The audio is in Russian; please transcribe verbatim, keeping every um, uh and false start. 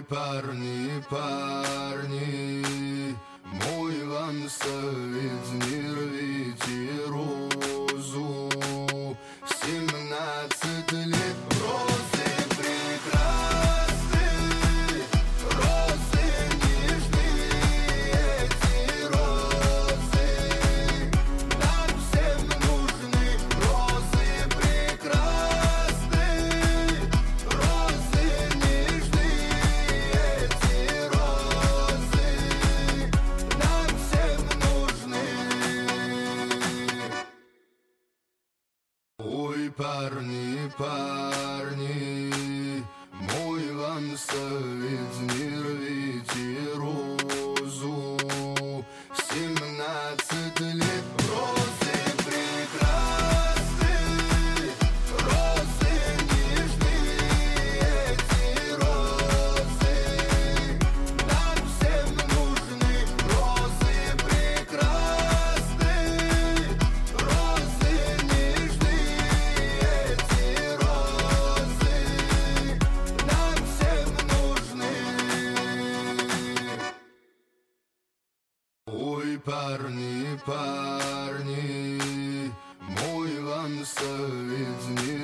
парни, парни, мой вам совет: не рвите розу в семнадцать лет. Розы прекрасны, розы нежные, эти розы нам всем нужны. Розы прекрасны, розы нежные, эти розы нам всем нужны. Ой, парни, парни, мой вам совет: не рвите розу в семнадцать лет. Розы прекрасны, розы нежные, эти розы нам всем нужны. Розы прекрасны, розы нежные, эти розы нам всем нужны. Ой, парни, парни, мой вам совет: не